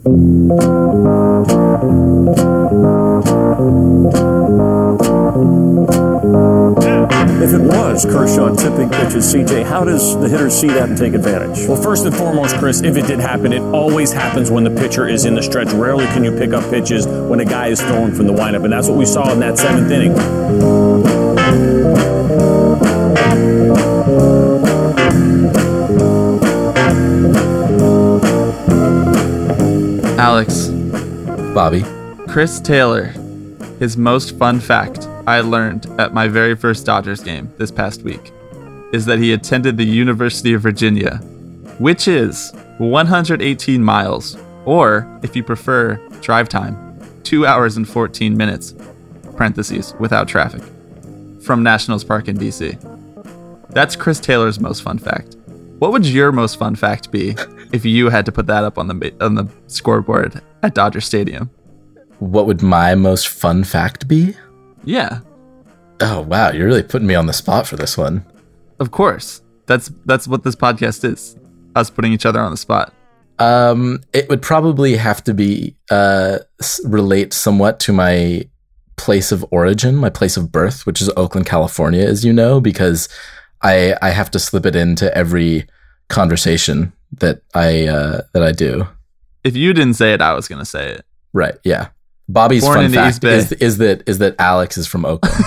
If it was Kershaw tipping pitches, CJ, how does the hitter see that and take advantage? Well, first and foremost, Chris, if it did happen, it always happens when the pitcher is in the stretch. Rarely can you pick up pitches when a guy is throwing from the windup, and that's what we saw in that seventh inning. Alex. Bobby. Chris Taylor. His most fun fact I learned at my very first Dodgers game this past week is that he attended the University of Virginia, which is 118 miles, or, if you prefer, drive time, 2 hours and 14 minutes, parentheses, without traffic, from Nationals Park in D.C. That's Chris Taylor's most fun fact. What would your most fun fact be if you had to put that up on the scoreboard at Dodger Stadium? What would my most fun fact be? Yeah. Oh, wow. You're really putting me on the spot for this one. Of course. That's what this podcast is. Us putting each other on the spot. It would probably have to be relate somewhat to my place of origin, my place of birth, which is Oakland, California, as you know, because I have to slip it into every conversation that I do. If you didn't say it, I was going to say it. Right, yeah. Bobby's fun fact is that Alex is from Oakland.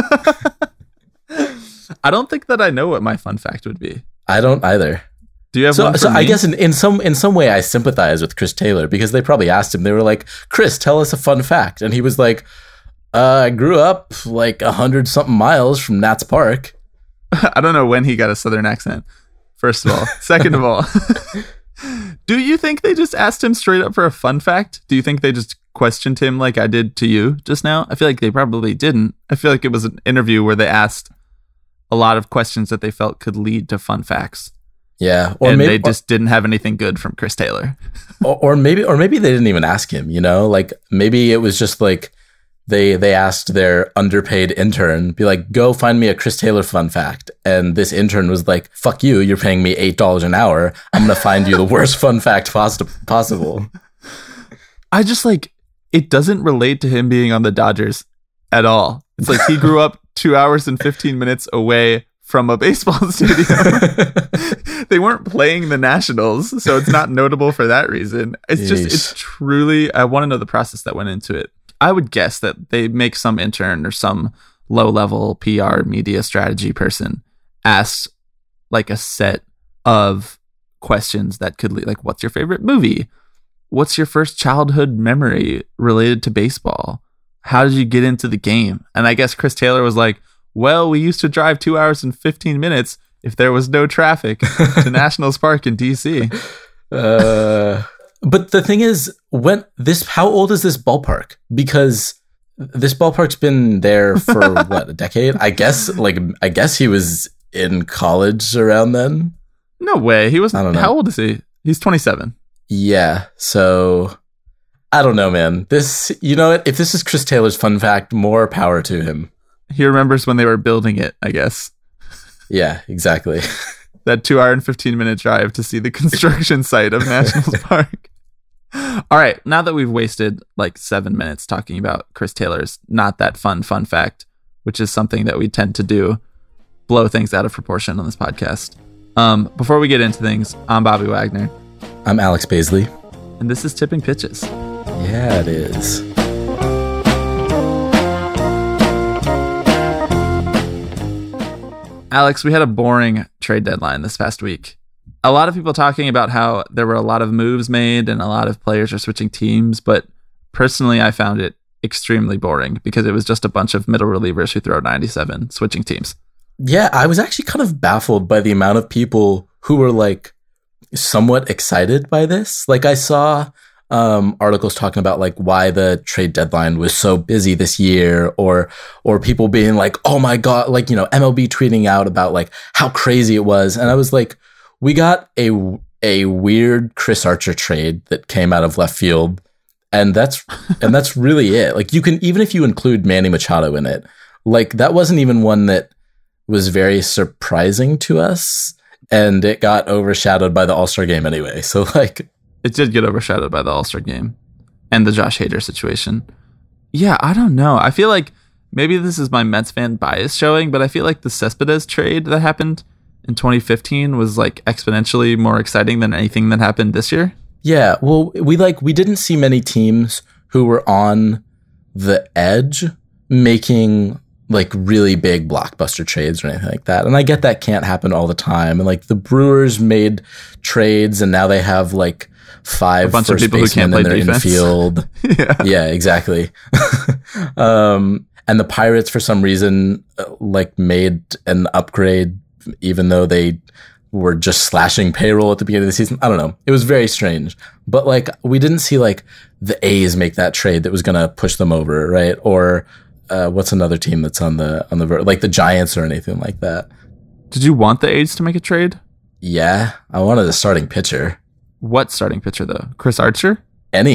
I don't think that I know what my fun fact would be. I don't either. Do you have one for me? I guess in some way I sympathize with Chris Taylor because they probably asked him. They were like, "Chris, tell us a fun fact," and he was like, "I grew up like 100-something miles from Nats Park." I don't know when he got a Southern accent. First of all, second of all, do you think they just asked him straight up for a fun fact? Do you think they just questioned him like I did to you just now? I feel like they probably didn't. I feel like it was an interview where they asked a lot of questions that they felt could lead to fun facts. Yeah, they just didn't have anything good from Chris Taylor. or maybe they didn't even ask him. You know, like maybe it was just like they asked their underpaid intern, be like, "Go find me a Chris Taylor fun fact," and this intern was like, "Fuck you! You're paying me $8 an hour. I'm gonna find you the worst fun fact possible." I just it doesn't relate to him being on the Dodgers at all. It's like he grew up 2 hours and 15 minutes away from a baseball stadium. They weren't playing the Nationals, so it's not notable for that reason. It's just, it's truly, I want to know the process that went into it. I would guess that they make some intern or some low-level PR media strategy person ask like a set of questions that could lead, like, what's your favorite movie? What's your first childhood memory related to baseball? How did you get into the game? And I guess Chris Taylor was like, well, we used to drive 2 hours and 15 minutes if there was no traffic to Nationals Park in DC. But the thing is, how old is this ballpark? Because this ballpark's been there for what, a decade? I guess he was in college around then. No way. He was. I don't know. How old is he? He's 27. Yeah. So I don't know, man. This, you know what? If this is Chris Taylor's fun fact, more power to him. He remembers when they were building it, I guess. Yeah, exactly. That 2 hour and 15 minute drive to see the construction site of Nationals Park. All right. Now that we've wasted like 7 minutes talking about Chris Taylor's not that fun fact, which is something that we tend to do, blow things out of proportion on this podcast. Before we get into things, I'm Bobby Wagner. I'm Alex Baisley. And this is Tipping Pitches. Yeah, it is. Alex, we had a boring trade deadline this past week. A lot of people talking about how there were a lot of moves made and a lot of players are switching teams, but personally I found it extremely boring because it was just a bunch of middle relievers who throw 97 switching teams. Yeah, I was actually kind of baffled by the amount of people who were like somewhat excited by this. Like I saw articles talking about like why the trade deadline was so busy this year, or people being like, oh my God, like, you know, MLB tweeting out about like how crazy it was. And I was like, we got a weird Chris Archer trade that came out of left field. And that's really it. Like you can, even if you include Manny Machado in it, like that wasn't even one that was very surprising to us. And it got overshadowed by the All-Star game anyway. So like, it did get overshadowed by the All-Star game and the Josh Hader situation. Yeah, I don't know. I feel like maybe this is my Mets fan bias showing, but I feel like the Cespedes trade that happened in 2015 was like exponentially more exciting than anything that happened this year. Yeah, well, we didn't see many teams who were on the edge making like really big blockbuster trades or anything like that. And I get that can't happen all the time. And like the Brewers made trades and now they have like 5 bunch of first people who can't basemen play in their defense. infield. Yeah, exactly. And the Pirates for some reason like made an upgrade even though they were just slashing payroll at the beginning of the season. I don't know. It was very strange. But like we didn't see like the A's make that trade that was going to push them over, right? Or what's another team that's on the like the Giants or anything like that? Did you want the A's to make a trade? Yeah, I wanted a starting pitcher. What starting pitcher though? Chris Archer?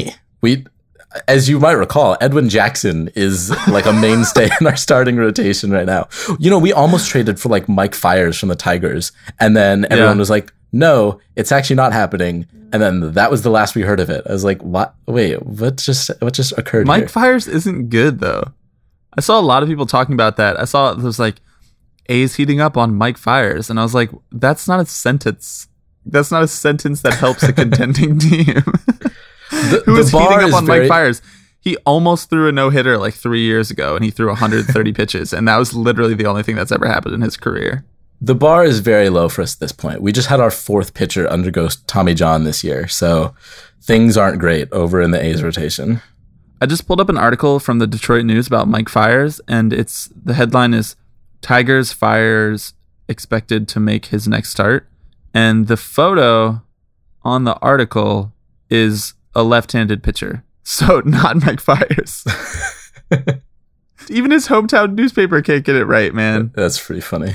As you might recall, Edwin Jackson is like a mainstay in our starting rotation right now. You know, we almost traded for like Mike Fiers from the Tigers, and then everyone was like, "No, it's actually not happening." And then that was the last we heard of it. I was like, "What? Wait, what just occurred?" Mike Fiers isn't good though. I saw a lot of people talking about that. I saw it was like A's heating up on Mike Fiers, and I was like, "That's not a sentence. That's not a sentence that helps a contending team." Who is heating up on Mike Fiers? He almost threw a no-hitter like 3 years ago, and he threw 130 pitches, and that was literally the only thing that's ever happened in his career. The bar is very low for us at this point. We just had our 4th pitcher undergo Tommy John this year, so things aren't great over in the A's rotation. I just pulled up an article from the Detroit News about Mike Fiers, and the headline is Tigers Fiers expected to make his next start, and the photo on the article is a left-handed pitcher, so not Mike Fiers. Even his hometown newspaper can't get it right, man. That's pretty funny.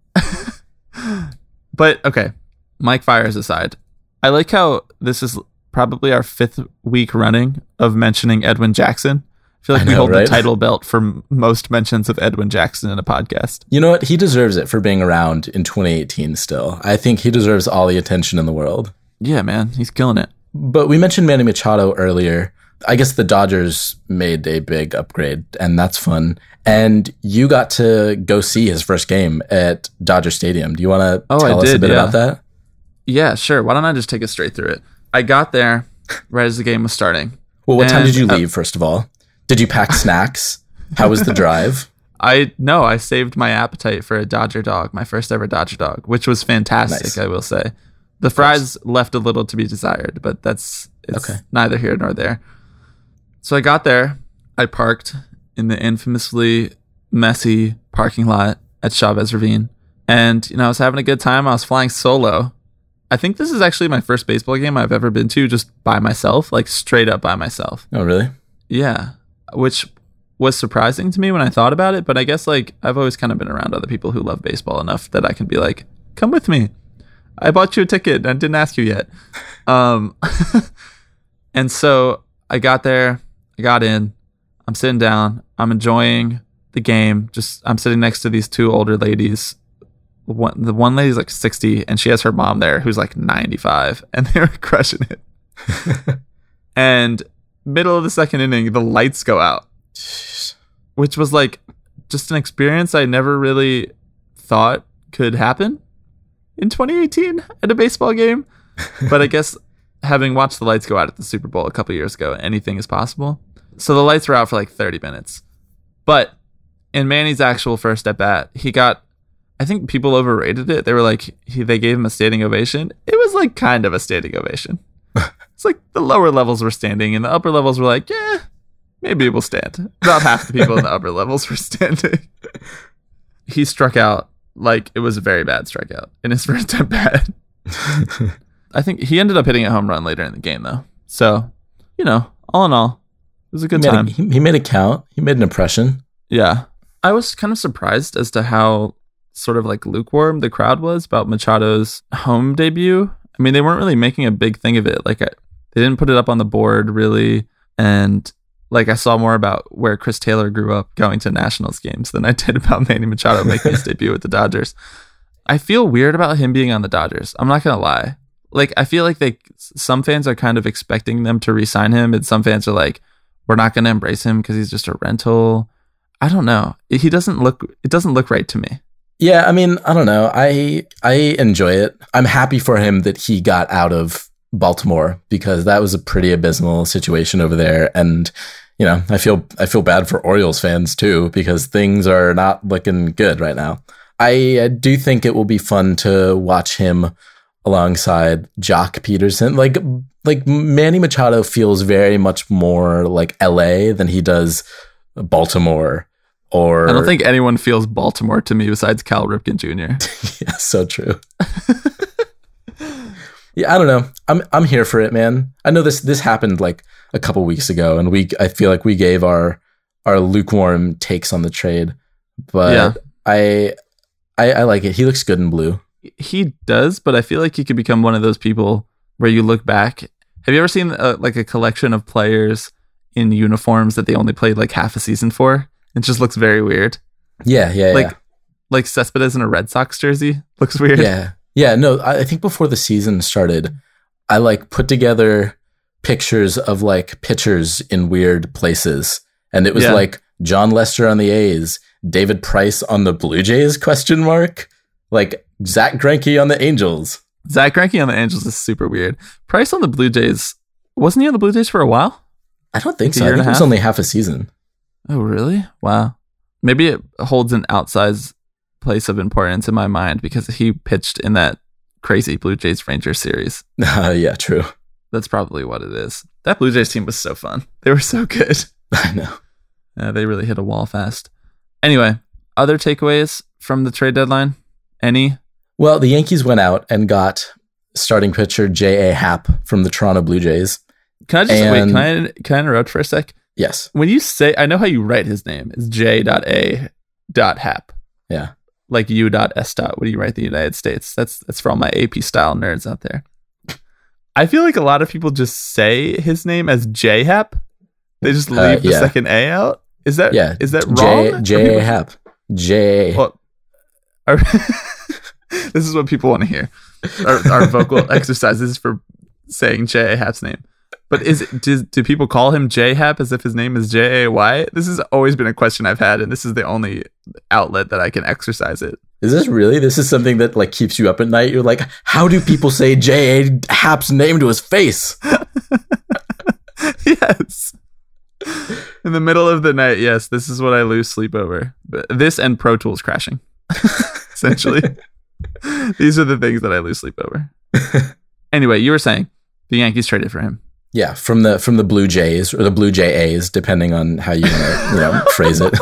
But okay, Mike Fiers aside, I like how this is probably our 5th week running of mentioning Edwin Jackson. I feel like we hold the title belt for most mentions of Edwin Jackson in a podcast. You know what? He deserves it for being around in 2018 still. I think he deserves all the attention in the world. Yeah, man. He's killing it. But we mentioned Manny Machado earlier. I guess the Dodgers made a big upgrade, and that's fun. And you got to go see his first game at Dodger Stadium. Do you want to tell us a bit about that? Yeah, sure. Why don't I just take us straight through it? I got there right as the game was starting. Well, what time did you leave, first of all? Did you pack snacks? How was the drive? I saved my appetite for a Dodger dog, my first ever Dodger dog, which was fantastic, nice. I will say. The fries left a little to be desired, but it's neither here nor there. So I got there. I parked in the infamously messy parking lot at Chavez Ravine. And, I was having a good time. I was flying solo. I think this is actually my first baseball game I've ever been to just by myself, like straight up by myself. Oh, really? Yeah, which was surprising to me when I thought about it. But I guess like I've always kind of been around other people who love baseball enough that I can be like, come with me. I bought you a ticket. I didn't ask you yet. And so I got there. I got in. I'm sitting down. I'm enjoying the game. I'm sitting next to these 2 older ladies. The one lady's like 60, and she has her mom there who's like 95, and they were crushing it. And middle of the 2nd inning, the lights go out, which was like just an experience I never really thought could happen in 2018 at a baseball game. But I guess having watched the lights go out at the Super Bowl a couple years ago, anything is possible. So the lights were out for like 30 minutes. But in Manny's actual first at bat, he got, I think people overrated it. They were like, they gave him a standing ovation. It was like kind of a standing ovation. It's like the lower levels were standing and the upper levels were like, yeah, maybe we'll stand. About half the people in the upper levels were standing. He struck out like it was a very bad strikeout in his first at bat. I think he ended up hitting a home run later in the game though. So, all in all, it was a good time. He made a count. He made an impression. Yeah. I was kind of surprised as to how sort of like lukewarm the crowd was about Machado's home debut. I mean, they weren't really making a big thing of it. Like they didn't put it up on the board really. And like I saw more about where Chris Taylor grew up going to Nationals games than I did about Manny Machado making his debut with the Dodgers. I feel weird about him being on the Dodgers. I'm not going to lie. like, I feel like some fans are kind of expecting them to re-sign him, and some fans are like, we're not going to embrace him because he's just a rental. I don't know. It doesn't look right to me. Yeah, I mean, I don't know. I enjoy it. I'm happy for him that he got out of Baltimore, because that was a pretty abysmal situation over there. And, you know, I feel bad for Orioles fans too, because things are not looking good right now. I do think it will be fun to watch him alongside Jock Peterson. Like Manny Machado feels very much more like LA than he does Baltimore. Or I don't think anyone feels Baltimore to me besides Cal Ripken Jr. Yeah, so true. Yeah, I don't know. I'm here for it, man. I know this happened like a couple weeks ago, and I feel like we gave our lukewarm takes on the trade, but yeah. I like it. He looks good in blue. He does, but I feel like he could become one of those people where you look back. Have you ever seen like a collection of players in uniforms that they only played like half a season for? It just looks very weird. Yeah. Like Cespedes in a Red Sox jersey looks weird. Yeah. No, I think before the season started, I like put together pictures of like pitchers in weird places, and it was like John Lester on the A's, David Price on the Blue Jays ? Like Zach Greinke on the Angels. Zach Greinke on the Angels is super weird. Price on the Blue Jays, wasn't he on the Blue Jays for a while? I don't think so. I think it was only half a season. Oh, really? Wow. Maybe it holds an outsized place of importance in my mind because he pitched in that crazy Blue Jays Rangers series. Yeah, true. That's probably what it is. That Blue Jays team was so fun. They were so good. I know. Yeah, they really hit a wall fast. Anyway, other takeaways from the trade deadline? Any? Well, the Yankees went out and got starting pitcher J.A. Happ from the Toronto Blue Jays. Can I interrupt for a sec? Yes. When you say, I know how you write his name. It's J.A.Happ. Yeah. Like U.S. When you write the United States. That's for all my AP style nerds out there. I feel like a lot of people just say his name as J.Happ. They just leave the second A out. Is that wrong? J.A. Happ. J. Well, this is what people want to hear. Our vocal exercises for saying J.A. Happ's name. But do people call him J-Happ as if his name is J-A-Y? This has always been a question I've had, and this is the only outlet that I can exercise it. Is this really? This is something that like keeps you up at night? You're like, how do people say J.A. Happ's name to his face? Yes. In the middle of the night, yes, this is what I lose sleep over. This and Pro Tools crashing. Essentially. These are the things that I lose sleep over. Anyway, you were saying the Yankees traded for him. Yeah, from the Blue Jays or the Blue Jays, depending on how you want to phrase it.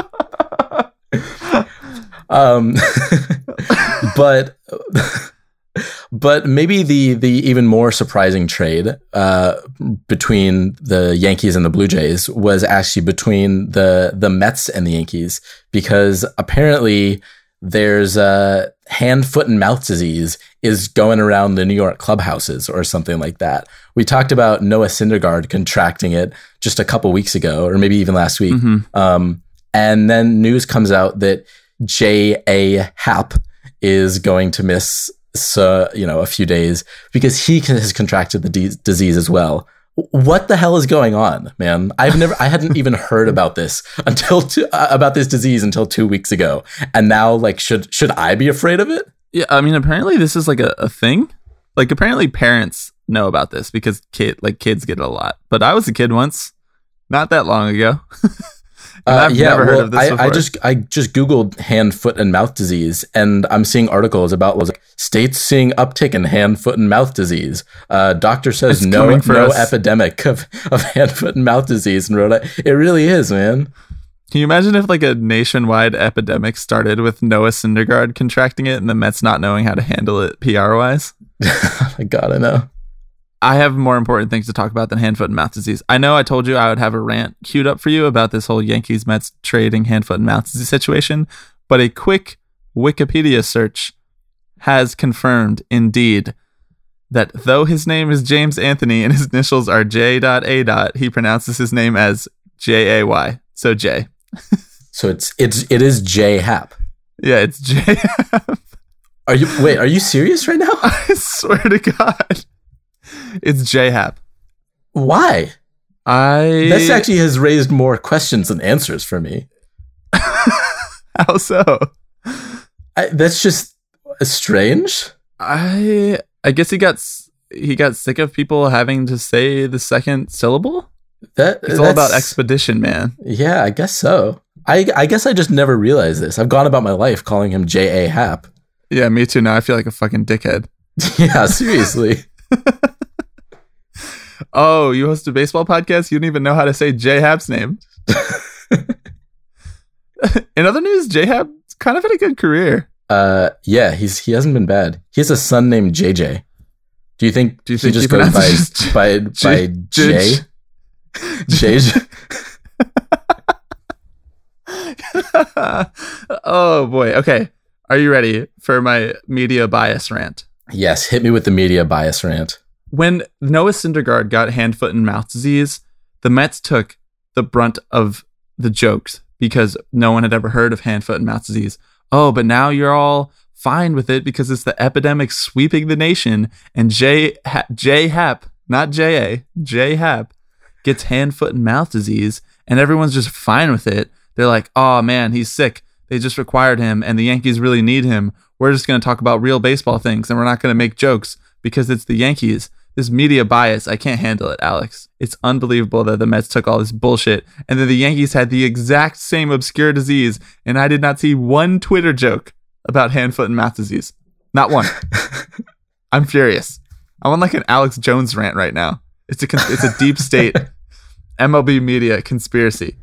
But maybe the even more surprising trade between the Yankees and the Blue Jays was actually between the Mets and the Yankees, because apparently there's hand, foot, and mouth disease is going around the New York clubhouses or something like that. We talked about Noah Syndergaard contracting it just a couple weeks ago, or maybe even last week. Mm-hmm. And then news comes out that J.A. Happ is going to miss a few days because he has contracted the disease as well. What the hell is going on, man? I hadn't even heard about this about this disease until 2 weeks ago. And now, like, should I be afraid of it? Yeah, I mean, apparently this is like a thing. Like, apparently parents know about this because kids get it a lot. But I was a kid once, not that long ago. I've never heard of this before. I just Googled hand, foot, and mouth disease, and I'm seeing articles about like, states seeing uptick in hand, foot, and mouth disease. Doctor says no epidemic of hand, foot, and mouth disease in Rhode Island. It really is, man. Can you imagine if like a nationwide epidemic started with Noah Syndergaard contracting it and the Mets not knowing how to handle it PR-wise? Oh my God, I know. I have more important things to talk about than hand, foot, and mouth disease. I know I told you I would have a rant queued up for you about this whole Yankees-Mets trading hand, foot, and mouth disease situation, but a quick Wikipedia search has confirmed, indeed, that though his name is James Anthony and his initials are J.A. he pronounces his name as J-A-Y. So J. So it is J. Happ. Yeah, it's J. Are you serious right now? I swear to God. It's J-Hap. Why? This actually has raised more questions than answers for me. How so? That's just strange. I guess he got sick of people having to say the second syllable. It's all about expedition, man. Yeah, I guess so. I guess I just never realized this. I've gone about my life calling him J.A. Happ. Yeah, me too. Now I feel like a fucking dickhead. Yeah, seriously. Oh, you host a baseball podcast? You don't even know how to say J-Hap's name. In other news, J-Hap kind of had a good career. Yeah, he hasn't been bad. He has a son named JJ. Do you think he just goes by J? JJ? Oh boy. Okay. Are you ready for my media bias rant? Yes, hit me with the media bias rant. When Noah Syndergaard got hand, foot, and mouth disease, the Mets took the brunt of the jokes because no one had ever heard of hand, foot, and mouth disease. Oh, but now you're all fine with it because it's the epidemic sweeping the nation, and J-Hap, not J-A, J-Hap gets hand, foot, and mouth disease, and everyone's just fine with it. They're like, oh man, he's sick. They just required him, and the Yankees really need him. We're just going to talk about real baseball things, and we're not going to make jokes because it's the Yankees. This media bias, I can't handle it, Alex. It's unbelievable that the Mets took all this bullshit, and then the Yankees had the exact same obscure disease, and I did not see one Twitter joke about hand, foot, and mouth disease. Not one. I'm furious. I'm on like an Alex Jones rant right now. It's a deep state MLB media conspiracy.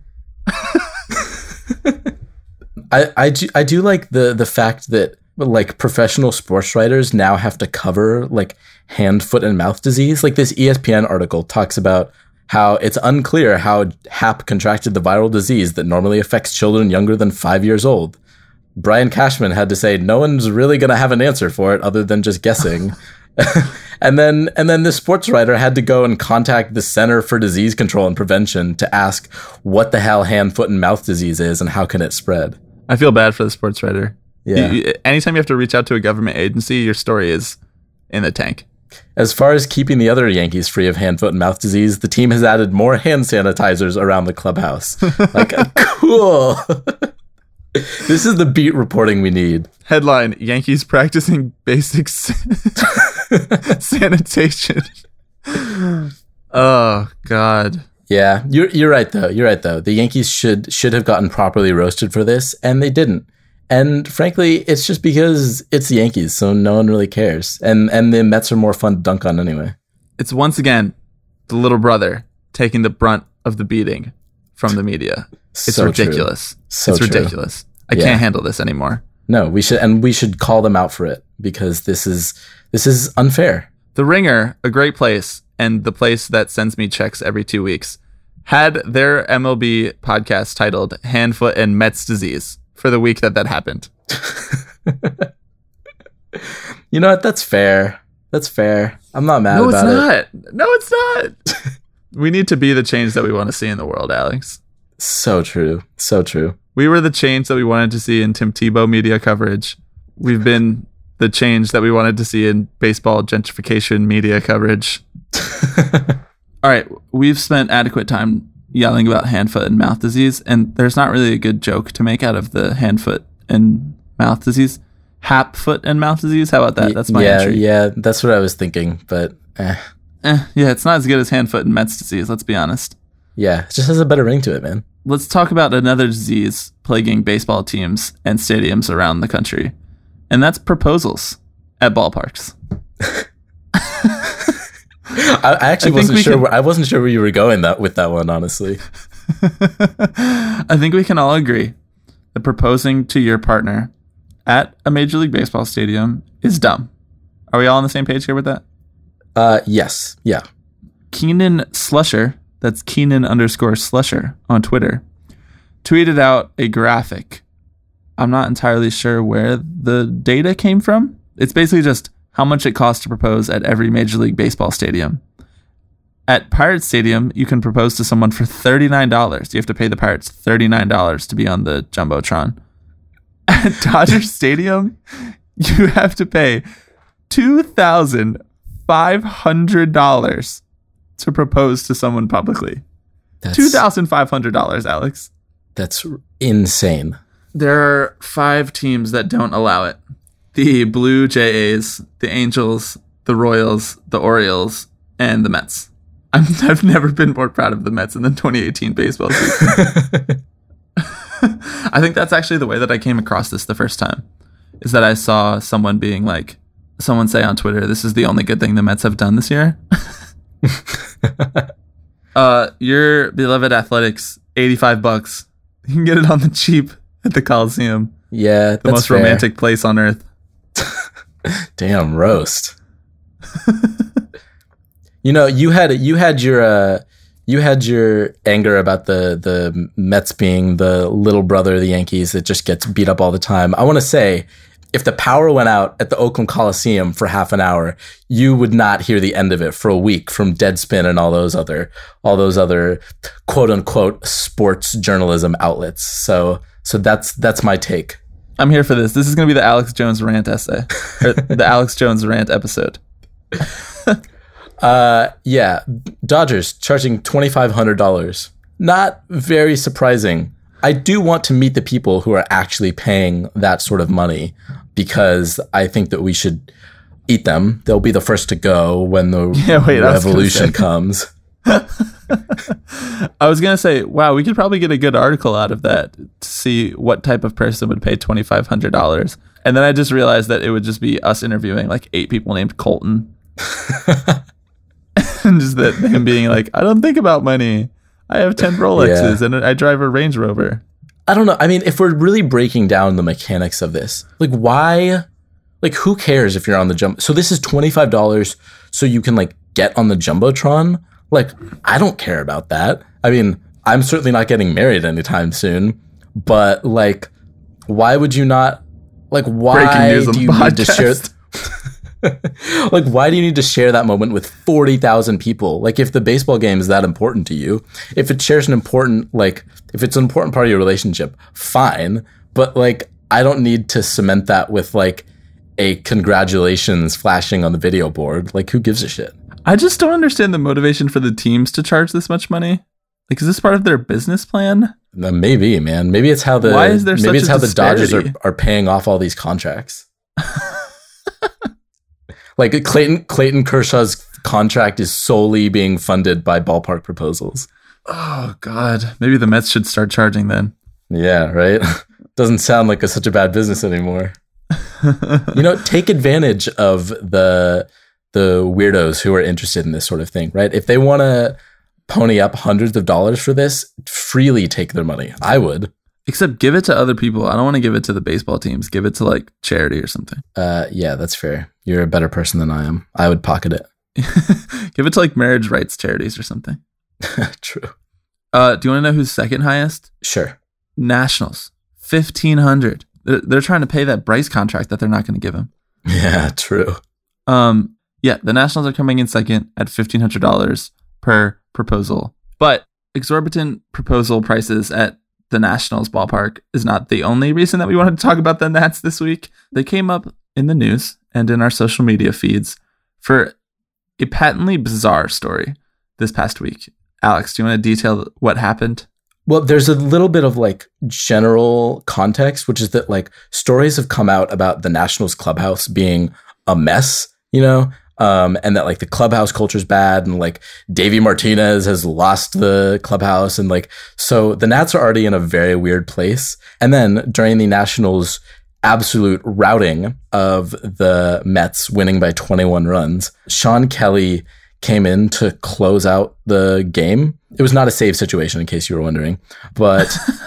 I do like the fact that like professional sports writers now have to cover like hand, foot, and mouth disease. Like this ESPN article talks about how it's unclear how Happ contracted the viral disease that normally affects children younger than 5 years old. Brian Cashman had to say no one's really going to have an answer for it other than just guessing. and then the sports writer had to go and contact the Center for Disease Control and Prevention to ask what the hell hand, foot, and mouth disease is and how can it spread. I feel bad for the sports writer. Yeah. Anytime you have to reach out to a government agency, your story is in the tank. As far as keeping the other Yankees free of hand, foot, and mouth disease, the team has added more hand sanitizers around the clubhouse. Like, cool. This is the beat reporting we need. Headline, Yankees practicing basic sanitation. Oh, God. Yeah, you're right, though. You're right, though. The Yankees should have gotten properly roasted for this, and they didn't. And frankly, it's just because it's the Yankees, so no one really cares. And the Mets are more fun to dunk on anyway. It's once again the little brother taking the brunt of the beating from the media. It's so ridiculous. So it's ridiculous. I can't handle this anymore. No, we should call them out for it because this is unfair. The Ringer, a great place, and the place that sends me checks every 2 weeks, had their MLB podcast titled Hand, Foot, and Mets Disease for the week that happened. You know what? That's fair. That's fair. I'm not mad about it. No, it's not. We need to be the change that we want to see in the world, Alex. So true. So true. We were the change that we wanted to see in Tim Tebow media coverage. We've been the change that we wanted to see in baseball gentrification media coverage. All right, we've spent adequate time yelling about hand, foot, and mouth disease, and there's not really a good joke to make out of the hand, foot, and mouth disease. Hap, foot, and mouth disease? How about that? That's my entry. Yeah, that's what I was thinking, but yeah, it's not as good as hand, foot, and Mets disease, let's be honest. Yeah, it just has a better ring to it, man. Let's talk about another disease plaguing baseball teams and stadiums around the country, and that's proposals at ballparks. I actually wasn't sure. I wasn't sure where you were going with that one, honestly. I think we can all agree that proposing to your partner at a Major League Baseball stadium is dumb. Are we all on the same page here with that? Yes. Yeah. Keenan Slusher, that's Keenan_Slusher on Twitter, tweeted out a graphic. I'm not entirely sure where the data came from. It's basically just how much it costs to propose at every Major League Baseball stadium. At Pirates Stadium, you can propose to someone for $39. You have to pay the Pirates $39 to be on the Jumbotron. At Dodger Stadium, you have to pay $2,500 to propose to someone publicly. $2,500, Alex. That's insane. There are 5 teams that don't allow it. The Blue Jays, the Angels, the Royals, the Orioles, and the Mets. I've never been more proud of the Mets in the 2018 baseball season. I think that's actually the way that I came across this the first time, is that I saw someone say on Twitter, this is the only good thing the Mets have done this year. Your beloved Athletics, $85. You can get it on the cheap at the Coliseum. Yeah, the most romantic place on earth. Damn, roast. You had your anger about the Mets being the little brother of the Yankees that just gets beat up all the time. I want to say, if the power went out at the Oakland Coliseum for half an hour, you would not hear the end of it for a week from Deadspin and all those other quote unquote sports journalism outlets. So that's my take. I'm here for this. This is going to be the Alex Jones rant essay, or the Alex Jones rant episode. Yeah, Dodgers charging $2,500. Not very surprising. I do want to meet the people who are actually paying that sort of money, because I think that we should eat them. They'll be the first to go when the revolution comes. I was going to say, wow, we could probably get a good article out of that to see what type of person would pay $2,500. And then I just realized that it would just be us interviewing like 8 people named Colton. And just that him being like, I don't think about money. I have 10 Rolexes and I drive a Range Rover. I don't know. I mean, if we're really breaking down the mechanics of this, like why, like who cares if you're on the jumbo? So this is $25 so you can like get on the Jumbotron. Like, I don't care about that. I mean, I'm certainly not getting married anytime soon, but like, why would you not, like, why do you need to share like, why do you need to share that moment with 40,000 people? Like, if the baseball game is that important to you, if it shares an important, like, if it's an important part of your relationship, fine. But like, I don't need to cement that with like a congratulations flashing on the video board. Like, who gives a shit? I just don't understand the motivation for the teams to charge this much money. Like, is this part of their business plan? Maybe, man. Maybe it's how the the Dodgers are paying off all these contracts. Like Clayton Kershaw's contract is solely being funded by ballpark proposals. Oh God, maybe the Mets should start charging then. Yeah, right. Doesn't sound like such a bad business anymore. Take advantage of the weirdos who are interested in this sort of thing, right? If they want to pony up hundreds of dollars for this, freely take their money. I would. Except give it to other people. I don't want to give it to the baseball teams. Give it to like charity or something. Yeah, that's fair. You're a better person than I am. I would pocket it. Give it to like marriage rights charities or something. True. Do you want to know who's second highest? Sure. Nationals, $1,500. They're trying to pay that Bryce contract that they're not going to give him. Yeah, true. Yeah, the Nationals are coming in second at $1,500 per proposal. But exorbitant proposal prices at the Nationals ballpark is not the only reason that we wanted to talk about the Nats this week. They came up in the news and in our social media feeds for a patently bizarre story this past week. Alex, do you want to detail what happened? Well, there's a little bit of like general context, which is that like stories have come out about the Nationals clubhouse being a mess, and that like the clubhouse culture is bad, and like Davey Martinez has lost the clubhouse, and like so the Nats are already in a very weird place. And then during the Nationals' absolute routing of the Mets, winning by 21 runs, Sean Kelly came in to close out the game. It was not a save situation, in case you were wondering, but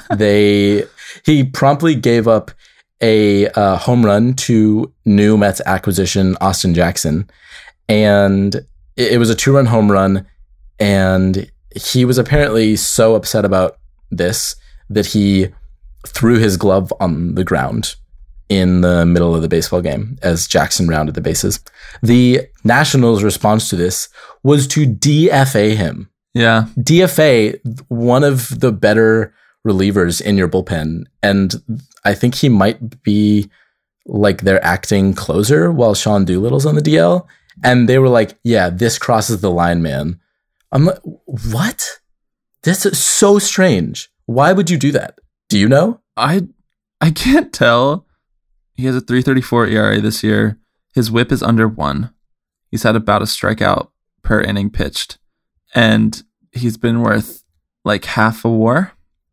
he promptly gave up a home run to new Mets acquisition Austin Jackson. And it was a 2-run home run, and he was apparently so upset about this that he threw his glove on the ground in the middle of the baseball game as Jackson rounded the bases. The Nationals' response to this was to DFA him. Yeah. DFA one of the better relievers in your bullpen, and I think he might be like their acting closer while Sean Doolittle's on the DL. And they were like, yeah, this crosses the line, man. I'm like, what? This is so strange. Why would you do that? Do you know? I can't tell. He has a 3.34 ERA this year. His whip is under 1. He's had about a strikeout per inning pitched. And he's been worth like half a WAR.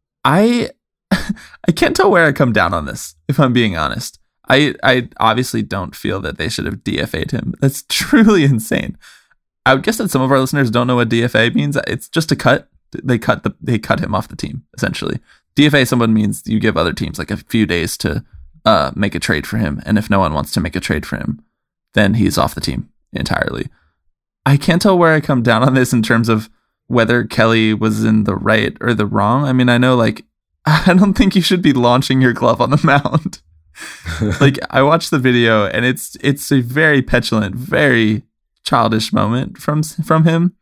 I can't tell where I come down on this, if I'm being honest. I obviously don't feel that they should have DFA'd him. That's truly insane. I would guess that some of our listeners don't know what DFA means. It's just a cut. They cut him off the team, essentially. DFA someone means you give other teams like a few days to make a trade for him. And if no one wants to make a trade for him, then he's off the team entirely. I can't tell where I come down on this in terms of whether Kelly was in the right or the wrong. I mean, I know, like, I don't think you should be launching your glove on the mound. Like, I watched the video and it's a very petulant, very childish moment from him.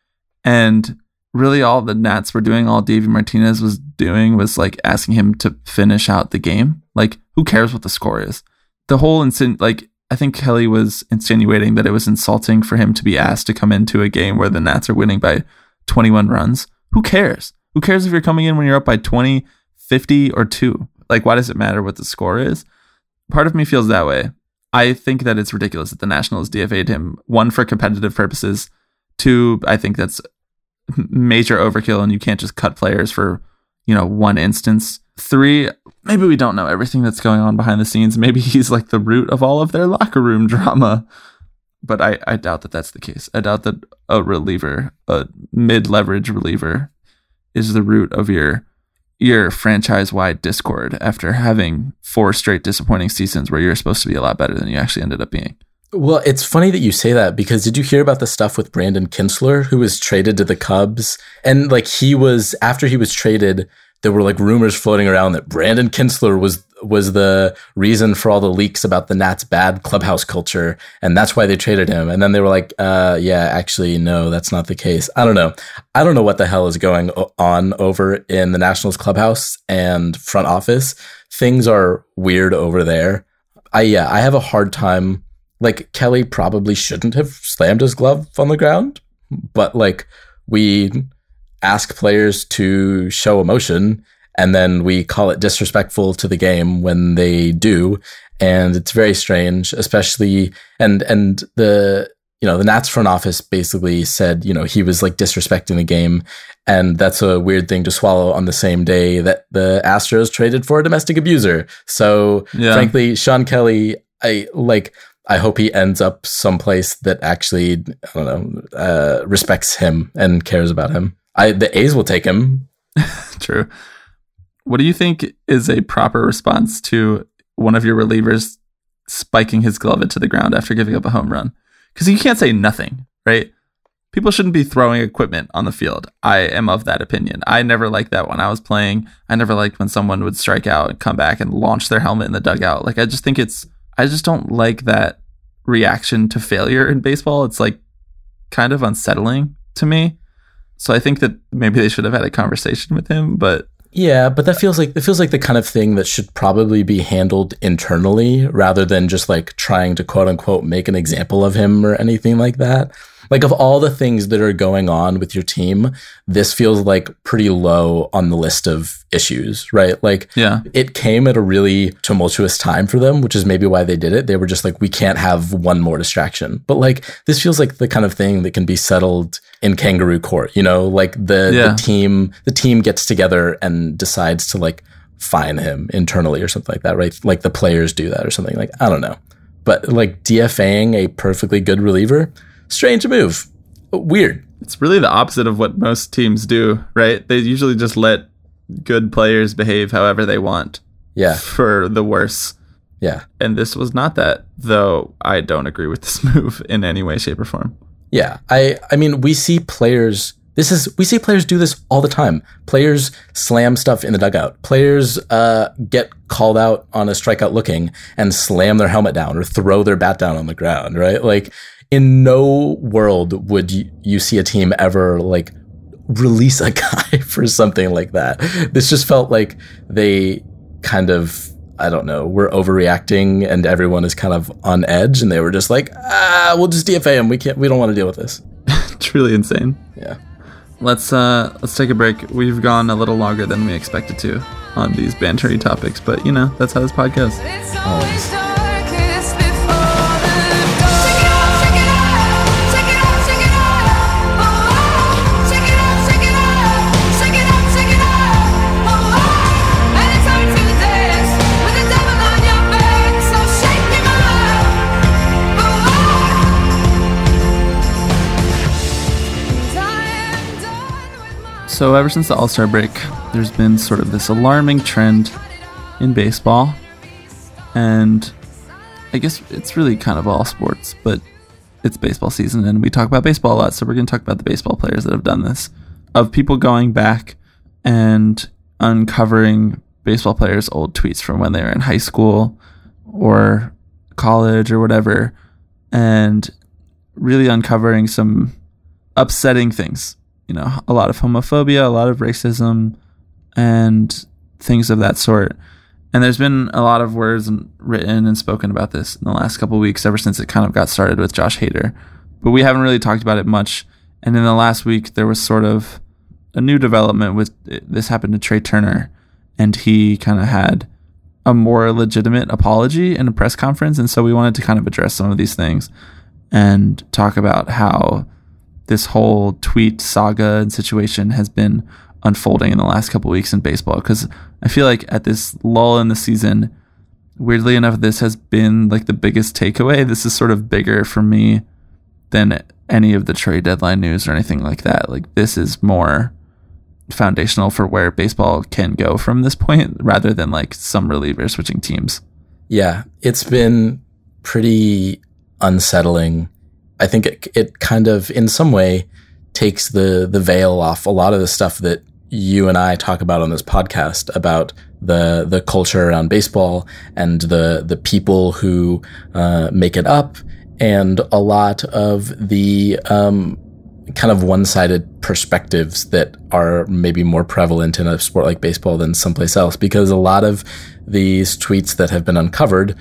And really all the Nats were doing, all Davey Martinez was doing was like asking him to finish out the game. Like, who cares what the score is? The whole I think Kelly was insinuating that it was insulting for him to be asked to come into a game where the Nats are winning by 21 runs. Who cares? Who cares if you're coming in when you're up by 20, 50, or 2? Like, why does it matter what the score is? Part of me feels that way. I think that it's ridiculous that the Nationals DFA'd him. 1, for competitive purposes. 2, I think that's major overkill and you can't just cut players for, one instance. 3, maybe we don't know everything that's going on behind the scenes. Maybe he's like the root of all of their locker room drama. But I doubt that that's the case. I doubt that a reliever, a mid-leverage reliever, is the root of your franchise-wide discord after having 4 straight disappointing seasons where you're supposed to be a lot better than you actually ended up being. Well, it's funny that you say that because did you hear about the stuff with Brandon Kintzler, who was traded to the Cubs? And like after he was traded, there were like rumors floating around that Brandon Kintzler was the reason for all the leaks about the Nats' bad clubhouse culture. And that's why they traded him. And then they were like, yeah, actually, no, that's not the case. I don't know. I don't know what the hell is going on over in the Nationals clubhouse and front office. Things are weird over there. I have a hard time. Like, Kelly probably shouldn't have slammed his glove on the ground, but like, we ask players to show emotion and then we call it disrespectful to the game when they do. And it's very strange, especially, and the Nats front office basically said, he was like disrespecting the game. And that's a weird thing to swallow on the same day that the Astros traded for a domestic abuser. So frankly, Sean Kelly, I hope he ends up someplace that actually, respects him and cares about him. The A's will take him. True. What do you think is a proper response to one of your relievers spiking his glove into the ground after giving up a home run? Because you can't say nothing, right? People shouldn't be throwing equipment on the field. I am of that opinion. I never liked that when I was playing. I never liked when someone would strike out and come back and launch their helmet in the dugout. Like, I just don't like that reaction to failure in baseball. It's like kind of unsettling to me. So I think that maybe they should have had a conversation with him, but yeah, but that feels like the kind of thing that should probably be handled internally rather than just like trying to quote unquote make an example of him or anything like that. Like, of all the things that are going on with your team, this feels like pretty low on the list of issues, right? Like, yeah, it came at a really tumultuous time for them, which is maybe why they did it. They were just like, we can't have one more distraction. But like, this feels like the kind of thing that can be settled in kangaroo court, like the team gets together and decides to like fine him internally or something like that, right? Like the players do that or something, like, I don't know. But like DFAing a perfectly good reliever, strange move. Weird. It's really the opposite of what most teams do, right? They usually just let good players behave however they want. Yeah. For the worse. Yeah. And this was not that, though I don't agree with this move in any way, shape, or form. Yeah. I mean, we see players do this all the time. Players slam stuff in the dugout. Players get called out on a strikeout looking and slam their helmet down or throw their bat down on the ground, right? Like, in no world would you see a team ever like release a guy for something like that. This just felt like they kind of, I don't know, we're overreacting and everyone is kind of on edge, and they were just like, we'll just DFA him. We don't want to deal with this. Truly insane. Yeah. Let's take a break. We've gone a little longer than we expected to on these bantery topics, but that's how this podcast. Always. So ever since the All-Star break, there's been sort of this alarming trend in baseball, and I guess it's really kind of all sports, but it's baseball season, and we talk about baseball a lot, so we're going to talk about the baseball players that have done this, of people going back and uncovering baseball players' old tweets from when they were in high school or college or whatever, and really uncovering some upsetting things. A lot of homophobia, a lot of racism, and things of that sort. And there's been a lot of words written and spoken about this in the last couple of weeks, ever since it kind of got started with Josh Hader. But we haven't really talked about it much. And in the last week, there was sort of a new development with this happened to Trey Turner, and he kind of had a more legitimate apology in a press conference. And so we wanted to kind of address some of these things and talk about how this whole tweet saga and situation has been unfolding in the last couple of weeks in baseball, because I feel like at this lull in the season, weirdly enough, this has been like the biggest takeaway. This is sort of bigger for me than any of the trade deadline news or anything like that. Like, this is more foundational for where baseball can go from this point, rather than like some reliever switching teams. Yeah, it's been pretty unsettling. I think it kind of, in some way, takes the veil off a lot of the stuff that you and I talk about on this podcast, about the culture around baseball and the people who make it up, and a lot of the kind of one-sided perspectives that are maybe more prevalent in a sport like baseball than someplace else, because a lot of these tweets that have been uncovered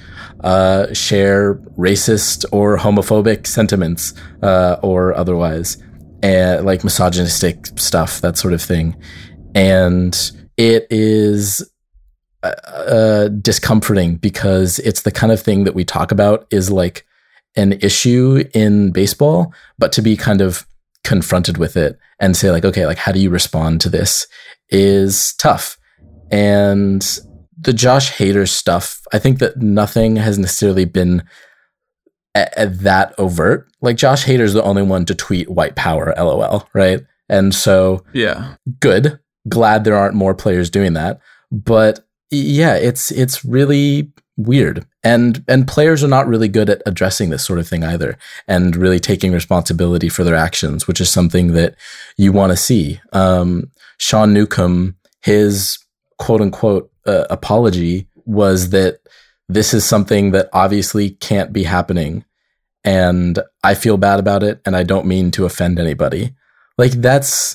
share racist or homophobic sentiments or otherwise, and like misogynistic stuff, that sort of thing. And it is discomforting, because it's the kind of thing that we talk about is like an issue in baseball, but to be kind of confronted with it and say like, okay, like, how do you respond to this is tough. And the Josh Hader stuff, I think that nothing has necessarily been at that overt. Like, Josh Hader's the only one to tweet white power, LOL, right? And so, yeah, good. Glad there aren't more players doing that. But yeah, it's really weird. And players are not really good at addressing this sort of thing either, and really taking responsibility for their actions, which is something that you want to see. Sean Newcomb, his quote unquote apology was that this is something that obviously can't be happening, and I feel bad about it, and I don't mean to offend anybody. Like, that's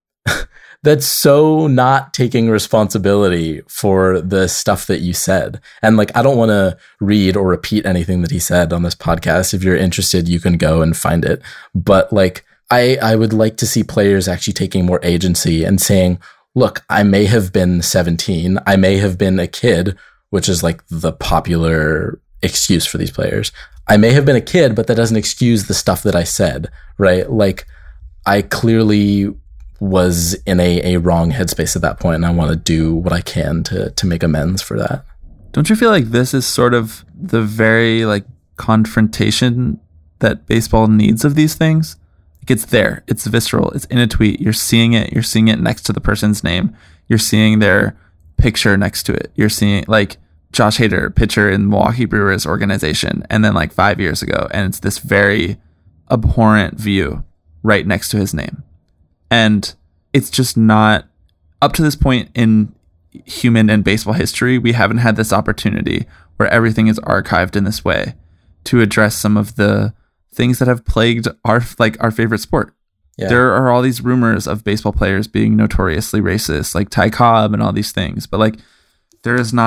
so not taking responsibility for the stuff that you said. And like, I don't want to read or repeat anything that he said on this podcast. If you're interested, you can go and find it. But like, I would like to see players actually taking more agency and saying, look, I may have been 17. I may have been a kid, which is like the popular excuse for these players. I may have been a kid, but that doesn't excuse the stuff that I said, right? Like, I clearly was in a wrong headspace at that point, and I want to do what I can to make amends for that. Don't you feel like this is sort of the very like confrontation that baseball needs of these things? Like, it's there, it's visceral, it's in a tweet, you're seeing it next to the person's name, you're seeing their picture next to it, you're seeing like Josh Hader, pitcher in Milwaukee Brewers organization, and then like 5 years ago, and it's this very abhorrent view right next to his name. And it's just not, up to this point in human and baseball history, we haven't had this opportunity where everything is archived in this way to address some of the things that have plagued our favorite sport. Yeah. There are all these rumors of baseball players being notoriously racist, like Ty Cobb and all these things, but like, there is not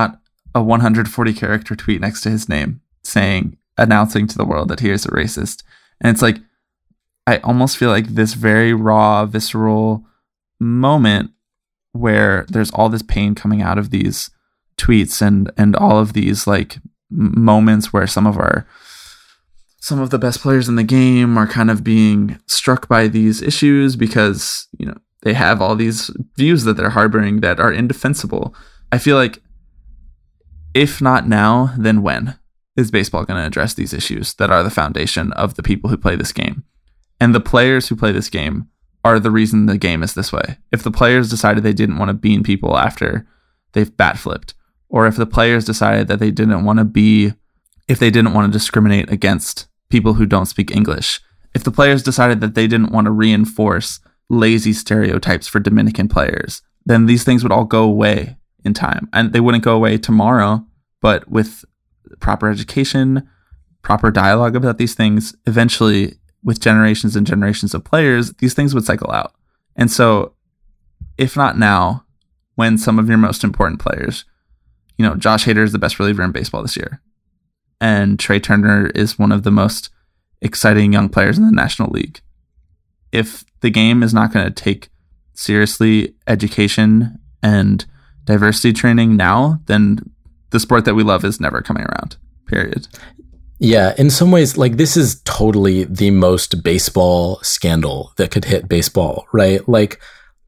a 140 character tweet next to his name announcing to the world that he is a racist. And it's like, I almost feel like this very raw, visceral moment where there's all this pain coming out of these tweets and all of these like moments where some of the best players in the game are kind of being struck by these issues because, you know, they have all these views that they're harboring that are indefensible. I feel like if not now, then when is baseball going to address these issues that are the foundation of the people who play this game? And the players who play this game are the reason the game is this way. If the players decided they didn't want to bean people after they've bat flipped, or if the players decided that they didn't want to discriminate against people who don't speak English, if the players decided that they didn't want to reinforce lazy stereotypes for Dominican players, then these things would all go away in time. And they wouldn't go away tomorrow, but with proper education, proper dialogue about these things, eventually with generations and generations of players, these things would cycle out. And so if not now, when some of your most important players, you know, Josh Hader is the best reliever in baseball this year, and Trey Turner is one of the most exciting young players in the National League. If the game is not going to take seriously education and diversity training now, then the sport that we love is never coming around, period. Yeah, in some ways, like, this is totally the most baseball scandal that could hit baseball, right? Like,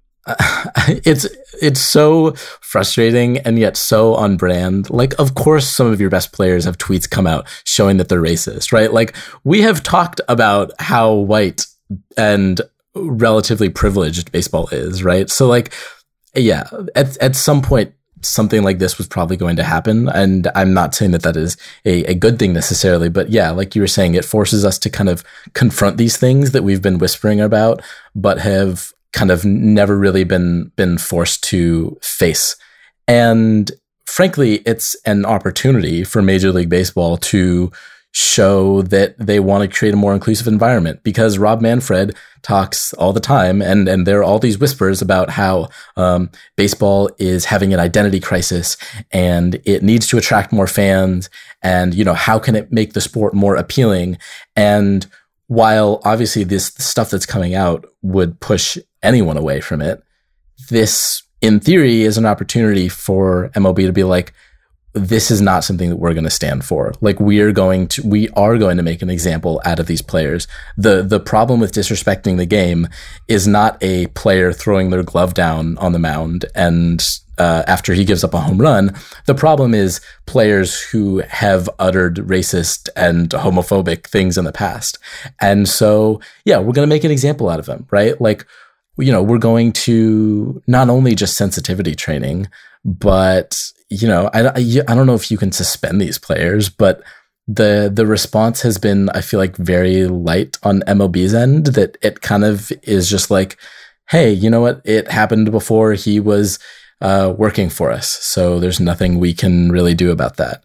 it's so frustrating and yet so on brand. Like, of course, some of your best players have tweets come out showing that they're racist, right? Like, we have talked about how white and relatively privileged baseball is, right? So, like, yeah, at some point, something like this was probably going to happen. And I'm not saying that is a good thing necessarily, but yeah, like you were saying, it forces us to kind of confront these things that we've been whispering about, but have kind of never really been forced to face. And frankly, it's an opportunity for Major League Baseball to show that they want to create a more inclusive environment, because Rob Manfred talks all the time, and there are all these whispers about how baseball is having an identity crisis and it needs to attract more fans, and, you know, how can it make the sport more appealing? And while obviously this stuff that's coming out would push anyone away from it, this in theory is an opportunity for MLB to be like, this is not something that we're going to stand for. Like, we are going to make an example out of these players. The problem with disrespecting the game is not a player throwing their glove down on the mound and after he gives up a home run. The problem is players who have uttered racist and homophobic things in the past. And so, yeah, we're going to make an example out of them, right? Like, you know, we're going to not only just sensitivity training, but, you know, I don't know if you can suspend these players, but the response has been, I feel like, very light on MLB's end, that it kind of is just like, hey, you know what? It happened before he was working for us, so there's nothing we can really do about that.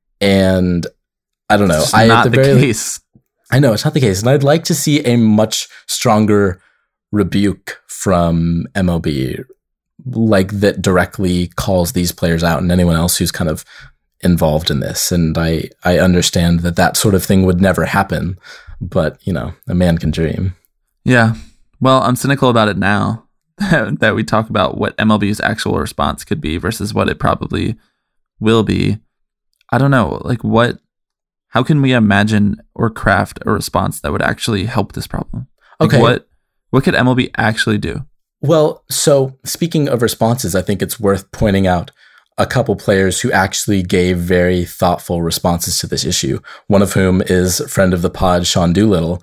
And I don't know. It's not the case. I know it's not the case. And I'd like to see a much stronger rebuke from MLB, like, that directly calls these players out and anyone else who's kind of involved in this. And I understand that sort of thing would never happen, but, you know, a man can dream. Yeah. Well, I'm cynical about it now that we talk about what MLB's actual response could be versus what it probably will be. I don't know, like, how can we imagine or craft a response that would actually help this problem? Like, okay. What could MLB actually do? Well, so speaking of responses, I think it's worth pointing out a couple players who actually gave very thoughtful responses to this issue. One of whom is a friend of the pod, Sean Doolittle,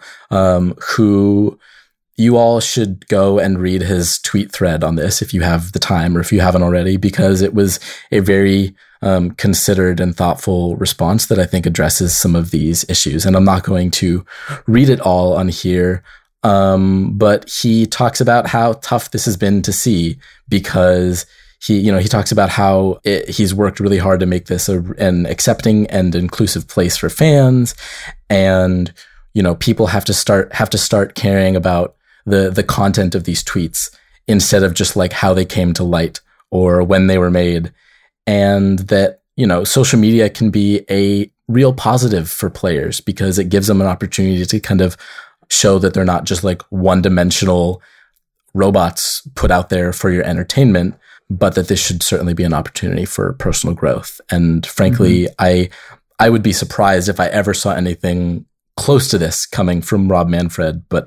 who you all should go and read his tweet thread on this if you have the time, or if you haven't already, because it was a very considered and thoughtful response that I think addresses some of these issues. And I'm not going to read it all on here. But he talks about how tough this has been to see, because he talks about how he's worked really hard to make this an accepting and inclusive place for fans. And, you know, people have to start caring about the content of these tweets instead of just like how they came to light or when they were made. And that social media can be a real positive for players because it gives them an opportunity to kind of show that they're not just like one-dimensional robots put out there for your entertainment, but that this should certainly be an opportunity for personal growth. And frankly, I would be surprised if I ever saw anything close to this coming from Rob Manfred, but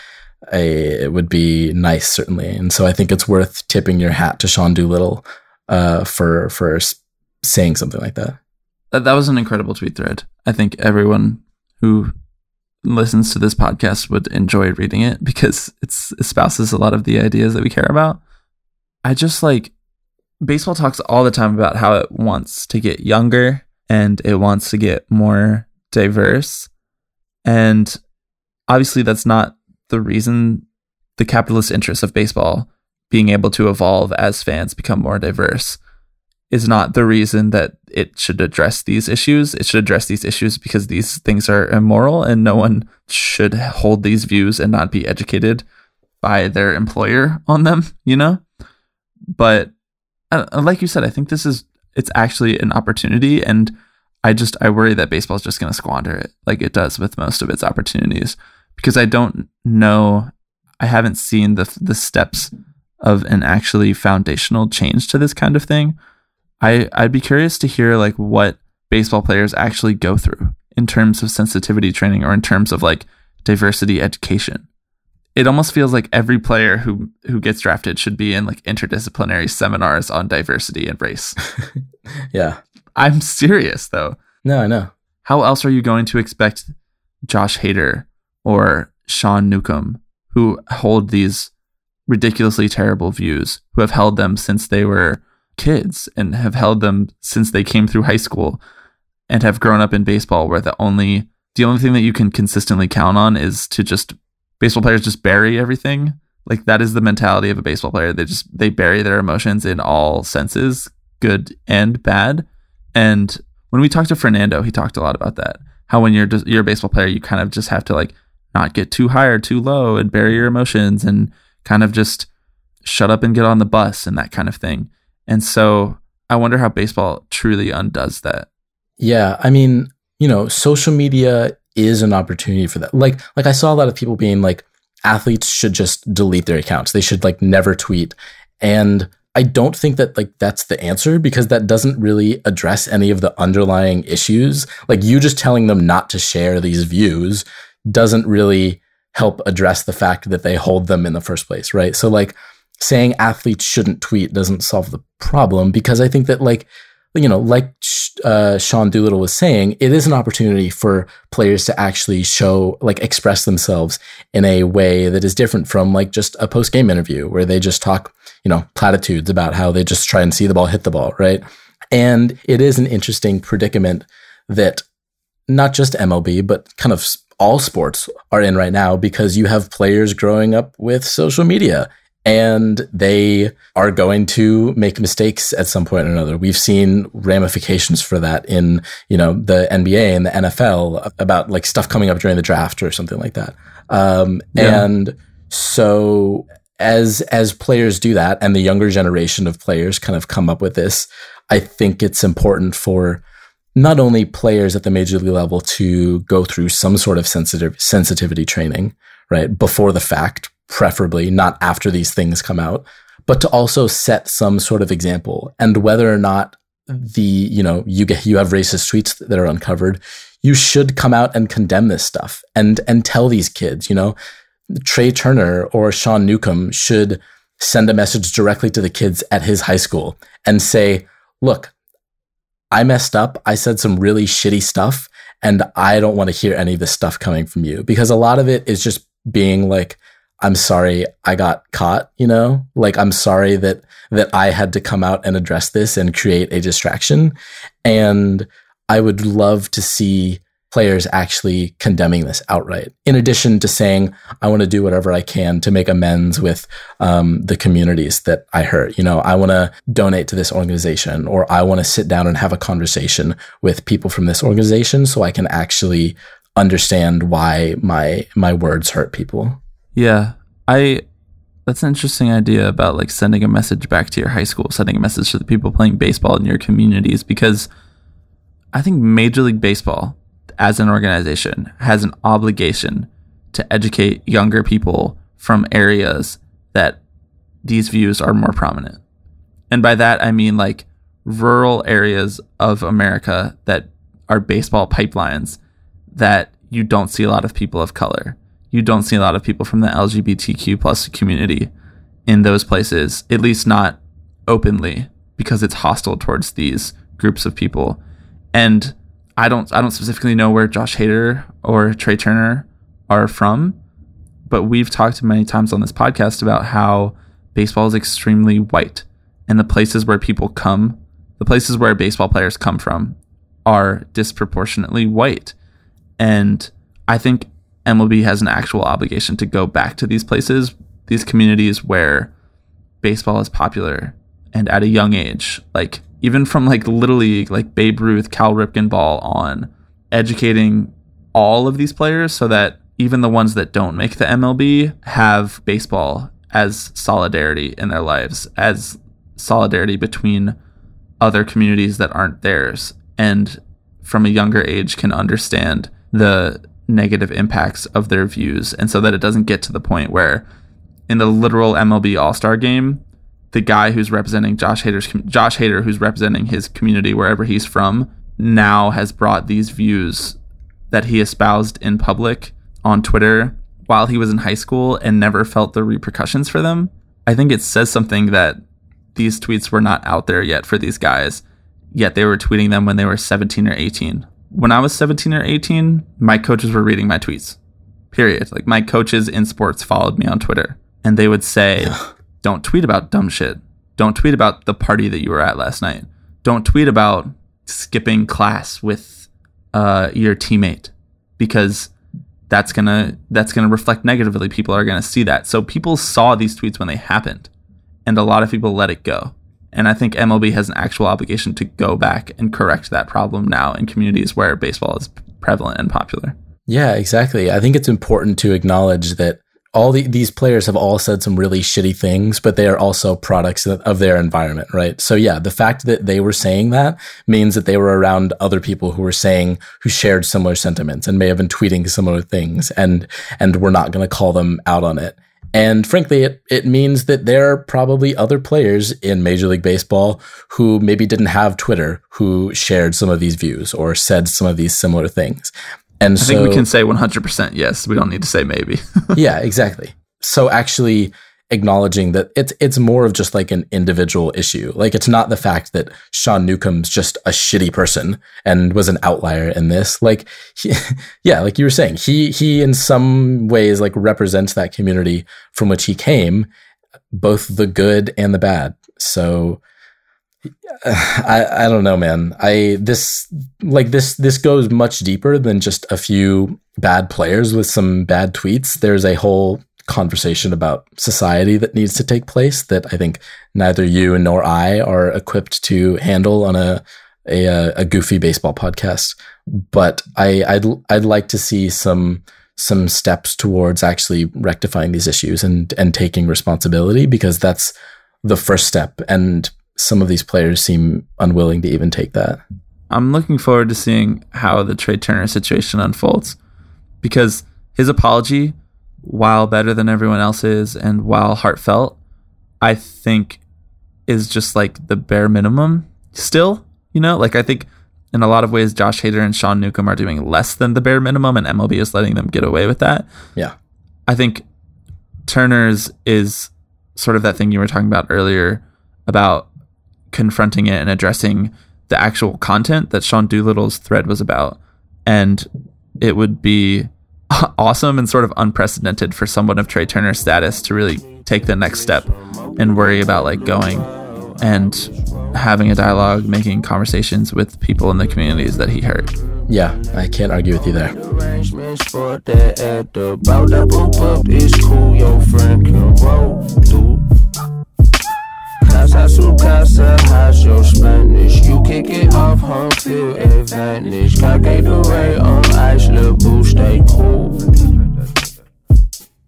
it would be nice, certainly. And so I think it's worth tipping your hat to Sean Doolittle for saying something like that. That was an incredible tweet thread. I think everyone who listens to this podcast would enjoy reading it because it espouses a lot of the ideas that we care about. I just baseball talks all the time about how it wants to get younger and it wants to get more diverse. And obviously that's not the reason. The capitalist interest of baseball being able to evolve as fans become more diverse is not the reason that it should address these issues. It should address these issues because these things are immoral and no one should hold these views and not be educated by their employer on them, But like you said, I think it's actually an opportunity, and I worry that baseball is just going to squander it like it does with most of its opportunities, because I don't know, I haven't seen the steps of an actually foundational change to this kind of thing. I'd be curious to hear what baseball players actually go through in terms of sensitivity training or in terms of diversity education. It almost feels like every player who gets drafted should be in interdisciplinary seminars on diversity and race. Yeah. I'm serious though. No, I know. How else are you going to expect Josh Hader or Sean Newcomb, who hold these ridiculously terrible views, who have held them since they were kids and have held them since they came through high school and have grown up in baseball, where the only thing that you can consistently count on is to just baseball players just bury everything. That is the mentality of a baseball player. They bury their emotions in all senses, good and bad. And when we talked to Fernando, he talked a lot about that. How when you're a baseball player, you kind of just have to not get too high or too low and bury your emotions and kind of just shut up and get on the bus and that kind of thing. And so I wonder how baseball truly undoes that. Yeah. I mean, social media is an opportunity for that. Like I saw a lot of people being athletes should just delete their accounts. They should never tweet. And I don't think that that's the answer, because that doesn't really address any of the underlying issues. You just telling them not to share these views doesn't really help address the fact that they hold them in the first place, right? So saying athletes shouldn't tweet doesn't solve the problem, because I think that Sean Doolittle was saying, it is an opportunity for players to actually show, express themselves in a way that is different from just a post-game interview where they just talk, platitudes about how they just try and see the ball, hit the ball, right? And it is an interesting predicament that not just MLB, but kind of all sports are in right now, because you have players growing up with social media and they are going to make mistakes at some point or another. We've seen ramifications for that in, the NBA and the NFL about stuff coming up during the draft or something like that. And so as players do that, and the younger generation of players kind of come up with this, I think it's important for not only players at the major league level to go through some sort of sensitivity training, right, before the fact, preferably not after these things come out, but to also set some sort of example. And whether or not you have racist tweets that are uncovered, you should come out and condemn this stuff and tell these kids, Trey Turner or Sean Newcomb should send a message directly to the kids at his high school and say, look, I messed up. I said some really shitty stuff, and I don't want to hear any of this stuff coming from you, because a lot of it is just being I'm sorry I got caught, I'm sorry that I had to come out and address this and create a distraction. And I would love to see players actually condemning this outright, in addition to saying, I want to do whatever I can to make amends with the communities that I hurt. I want to donate to this organization, or I want to sit down and have a conversation with people from this organization so I can actually understand why my words hurt people. Yeah, I That's an interesting idea about like sending a message back to your high school, sending a message to the people playing baseball in your communities, because I think Major League Baseball as an organization has an obligation to educate younger people from areas that these views are more prominent. And by that, I mean like rural areas of America that are baseball pipelines that you don't see a lot of people of color. You don't see a lot of people from the LGBTQ plus community in those places, at least not openly, because it's hostile towards these groups of people. And I don't specifically know where Josh Hader or Trey Turner are from, but we've talked many times on this podcast about how baseball is extremely white, and the places where people come, the places where baseball players come from, are disproportionately white. And I think MLB has an actual obligation to go back to these places, these communities where baseball is popular, and at a young age, like even from like Little League, like Babe Ruth, Cal Ripken ball on, educating all of these players so that even the ones that don't make the MLB have baseball as solidarity in their lives, as solidarity between other communities that aren't theirs, and from a younger age can understand the negative impacts of their views, and so that it doesn't get to the point where in the literal MLB All-Star game, the guy who's representing Josh Hader, who's representing his community wherever he's from, now has brought these views that he espoused in public on Twitter while he was in high school and never felt the repercussions for them. I think it says something that these tweets were not out there yet for these guys, yet they were tweeting them when they were 17 or 18. When I was 17 or 18, my coaches were reading my tweets, period. Like my coaches in sports followed me on Twitter, and they would say, don't tweet about dumb shit. Don't tweet about the party that you were at last night. Don't tweet about skipping class with your teammate, because that's gonna reflect negatively. People are gonna see that. So people saw these tweets when they happened, and a lot of people let it go. And I think MLB has an actual obligation to go back and correct that problem now in communities where baseball is prevalent and popular. Yeah, exactly. I think it's important to acknowledge that all these players have all said some really shitty things, but they are also products of their environment, right? So yeah, the fact that they were saying that means that they were around other people who shared similar sentiments and may have been tweeting similar things, and we're not going to call them out on it. And frankly, it means that there are probably other players in Major League Baseball who maybe didn't have Twitter who shared some of these views or said some of these similar things. And I think we can say 100% yes. We don't need to say maybe. Yeah, exactly. So actually acknowledging that it's more of just like an individual issue. Like it's not the fact that Sean Newcomb's just a shitty person and was an outlier in this. Like, like you were saying, he in some ways like represents that community from which he came, both the good and the bad. So I don't know, man. This goes much deeper than just a few bad players with some bad tweets. There's a whole conversation about society that needs to take place that I think neither you nor I are equipped to handle on a goofy baseball podcast. But I'd like to see some steps towards actually rectifying these issues and taking responsibility, because that's the first step. And some of these players seem unwilling to even take that. I'm looking forward to seeing how the Trey Turner situation unfolds, because his apology, while better than everyone else's and while heartfelt, I think is just like the bare minimum still, like I think in a lot of ways, Josh Hader and Sean Newcomb are doing less than the bare minimum, and MLB is letting them get away with that. Yeah. I think Turner's is sort of that thing you were talking about earlier about confronting it and addressing the actual content that Sean Doolittle's thread was about. And it would be awesome and sort of unprecedented for someone of Trey Turner's status to really take the next step and worry about like going and having a dialogue, making conversations with people in the communities that he hurt. Yeah, I can't argue with you there. Casa su casa, how's your Spanish? You kick it off, home field advantage. Calculate the rate on ice, little boo, stay cool.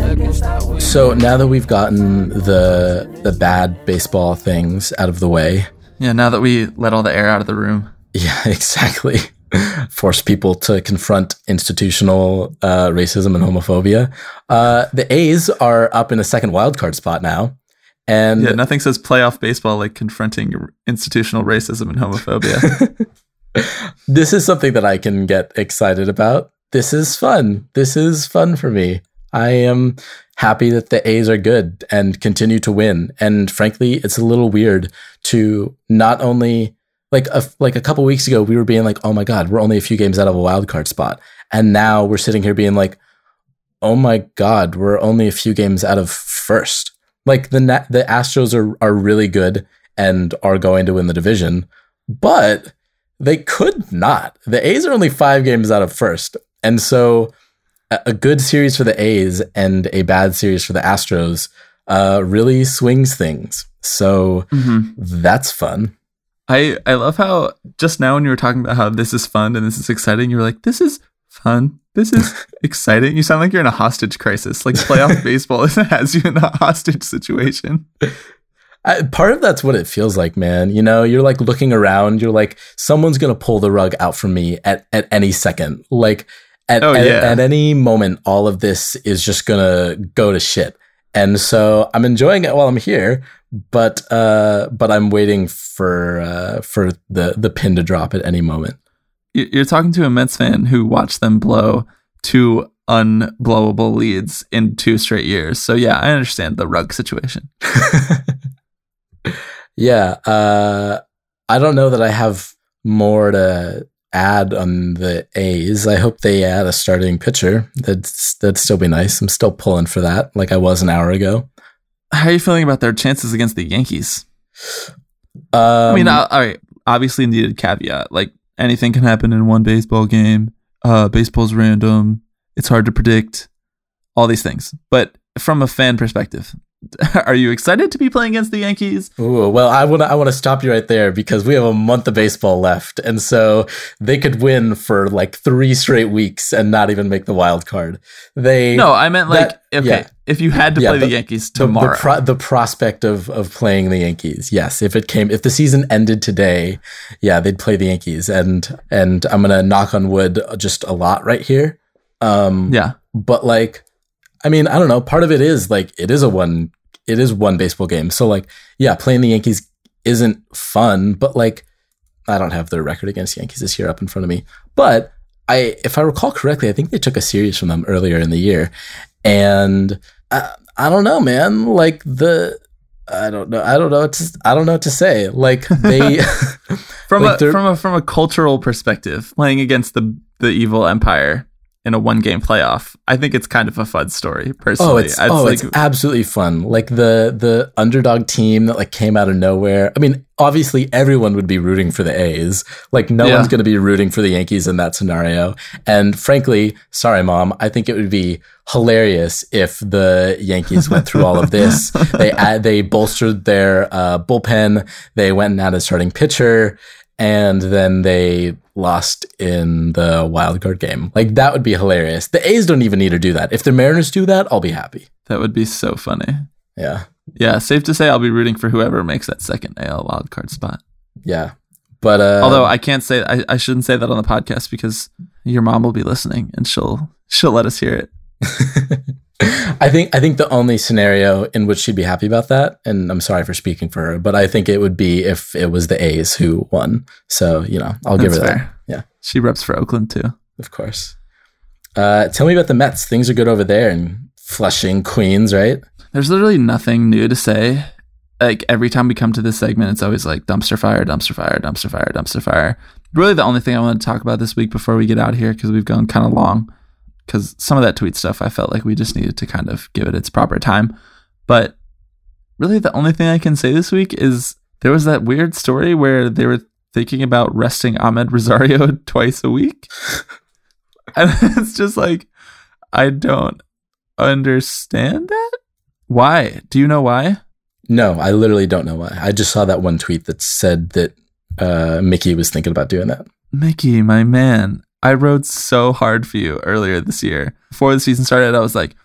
So now that we've gotten the bad baseball things out of the way. Yeah, now that we let all the air out of the room. Yeah, exactly. Force people to confront institutional racism and homophobia. The A's are up in a second wildcard spot now. And yeah, nothing says playoff baseball like confronting institutional racism and homophobia. This is something that I can get excited about. This is fun. This is fun for me. I am happy that the A's are good and continue to win. And frankly, it's a little weird to not only like a couple weeks ago, we were being like, oh my God, we're only a few games out of a wild card spot. And now we're sitting here being like, oh my God, we're only a few games out of first. Like the Astros are really good and are going to win the division, but they could not. The A's are only 5 games out of first. And so a good series for the A's and a bad series for the Astros really swings things. So that's fun. I love how just now when you were talking about how this is fun and this is exciting, you were like, this is fun. This is exciting. You sound like you're in a hostage crisis. Like playoff baseball has you in a hostage situation. Part of that's what it feels like, man. You know, you're like looking around. You're like, someone's going to pull the rug out from me at any second. Like at any moment, all of this is just going to go to shit. And so I'm enjoying it while I'm here, but I'm waiting for the pin to drop at any moment. You're talking to a Mets fan who watched them blow 2 unblowable leads in 2 straight years. So yeah, I understand the rug situation. Yeah, I don't know that I have more to add on the A's. I hope they add a starting pitcher. That'd still be nice. I'm still pulling for that, like I was an hour ago. How are you feeling about their chances against the Yankees? I mean, all right, obviously needed caveat. Like anything can happen in one baseball game. Baseball's random. It's hard to predict. All these things. But from a fan perspective, are you excited to be playing against the Yankees? Ooh, well, I want to stop you right there because we have a month of baseball left, and so they could win for like 3 straight weeks and not even make the wild card. I meant like if you had to play the Yankees tomorrow, the prospect of playing the Yankees, yes. If the season ended today, yeah, they'd play the Yankees, and I'm gonna knock on wood just a lot right here. But like, I mean, I don't know. Part of it is like it is one baseball game. So like, yeah, playing the Yankees isn't fun, but like, I don't have their record against Yankees this year up in front of me. But if I recall correctly, I think they took a series from them earlier in the year, and I don't know, man. Like I don't know what to say. Like they from a cultural perspective, playing against the evil empire in a 1-game playoff, I think it's kind of a fun story, personally. It's absolutely fun. Like the underdog team that like came out of nowhere. I mean, obviously everyone would be rooting for the A's. Like no one's going to be rooting for the Yankees in that scenario. And frankly, sorry, Mom, I think it would be hilarious if the Yankees went through all of this. They bolstered their bullpen. They went and had a starting pitcher, and then they lost in the wild card game. Like that would be hilarious. The A's don't even need to do that. If the Mariners do that, I'll be happy. That would be so funny. Yeah. Yeah. Safe to say I'll be rooting for whoever makes that second AL wild card spot. Yeah. But although I can't say I shouldn't say that on the podcast because your mom will be listening and she'll let us hear it. I think the only scenario in which she'd be happy about that, and I'm sorry for speaking for her, but I think it would be if it was the A's who won. So, you know, I'll give her that. Yeah. She reps for Oakland too. Of course. Tell me about the Mets. Things are good over there in Flushing, Queens, right? There's literally nothing new to say. Like every time we come to this segment, it's always like dumpster fire, dumpster fire, dumpster fire, dumpster fire. Really the only thing I want to talk about this week before we get out here, because we've gone kind of long, because some of that tweet stuff, I felt like we just needed to kind of give it its proper time. But really the only thing I can say this week is there was that weird story where they were thinking about resting Ahmed Rosario twice a week. And it's just like, I don't understand that. Why? Do you know why? No, I literally don't know why. I just saw that one tweet that said that Mickey was thinking about doing that. Mickey, my man. I rode so hard for you earlier this year. Before the season started, I was like,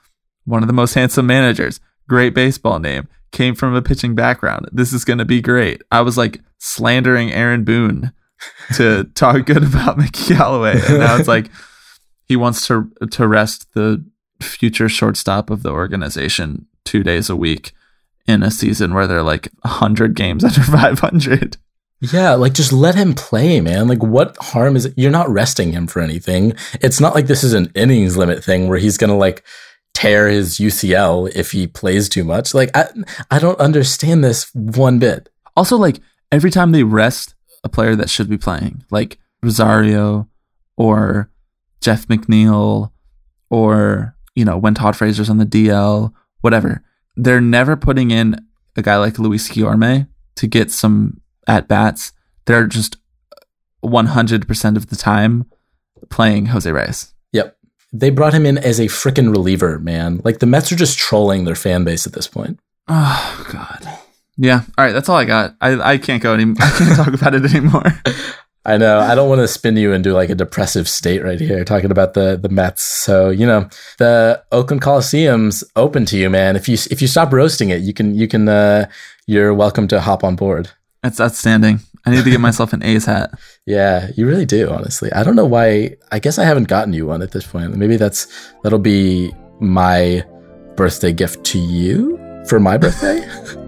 one of the most handsome managers, great baseball name, came from a pitching background. This is going to be great. I was like slandering Aaron Boone to talk good about Mickey Callaway. And now it's like he wants to rest the future shortstop of the organization 2 days a week in a season where they're like 100 games under 500. Yeah, like just let him play, man. Like what harm is it? You're not resting him for anything. It's not like this is an innings limit thing where he's going to like tear his UCL if he plays too much. Like I don't understand this one bit. Also, like every time they rest a player that should be playing, like Rosario or Jeff McNeil or, you know, when Todd Frazier's on the DL, whatever, they're never putting in a guy like Luis Guillorme to get some at-bats. They're just 100% of the time playing Jose Reyes. Yep. They brought him in as a freaking reliever, man. Like the Mets are just trolling their fan base at this point. Oh, God. Yeah. All right. That's all I got. I can't go anymore. I can't talk about it anymore. I know. I don't want to spin you into like a depressive state right here talking about the Mets. So, you know, the Oakland Coliseum's open to you, man. If you stop roasting it, you're welcome to hop on board. That's outstanding. I need to get myself an A's hat. Yeah, you really do, honestly. I don't know why. I guess I haven't gotten you one at this point. Maybe that'll be my birthday gift to you for my birthday.